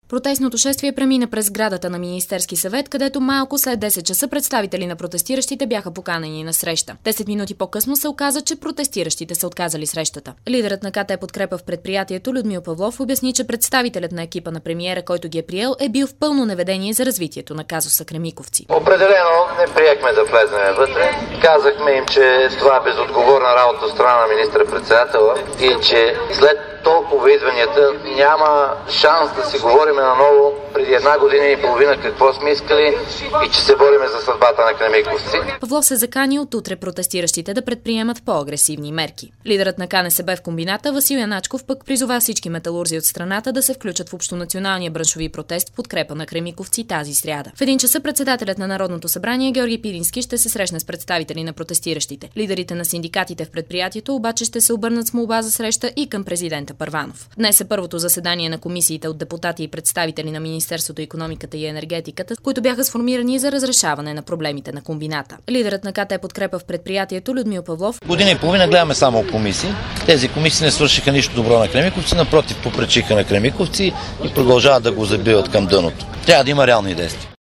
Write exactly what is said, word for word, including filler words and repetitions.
Протестното шествие премина през сградата на Министерски съвет, където малко след десет часа представители на протестиращите бяха поканени на среща. десет минути по-късно се оказа, че протестиращите са отказали срещата. Лидерът на КТ Подкрепа в предприятието Людмил Павлов обясни, че представителят на екипа на премиера, който ги е приел, е бил в пълно неведение за развитието на казуса Кремиковци. Определено не приехме да влезнем вътре. Казахме им, че това е безотговорна работа от страна на министър-председателя и че след толкова идванията няма шанс да си говорим наново преди една година и половина какво сме искали и че се бориме за съдбата на Кремиковци. Павлов се закани от утре протестиращите да предприемат по-агресивни мерки. Лидерът на КНСБ в комбината Васил Яначков пък призова всички металурзи от страната да се включат в общонационалния браншови протест в подкрепа на Кремиковци тази сряда. В един часа председателят на Народното събрание Георги Пирински ще се срещне с представители на протестиращите. Лидерите на синдикатите в предприятието обаче ще се обърнат с молба за среща и към президента Първанов. Днес е първото заседание на комисиите от депутати и представители на Министерството икономиката и енергетиката, които бяха сформирани за разрешаване на проблемите на комбината. Лидерът на КТ Подкрепа в предприятието Людмил Павлов: година и половина гледаме само комисии. Тези комисии не свършиха нищо добро на Кремиковци, напротив попречиха на Кремиковци и продължават да го забиват към дъното. Трябва да има реални действия.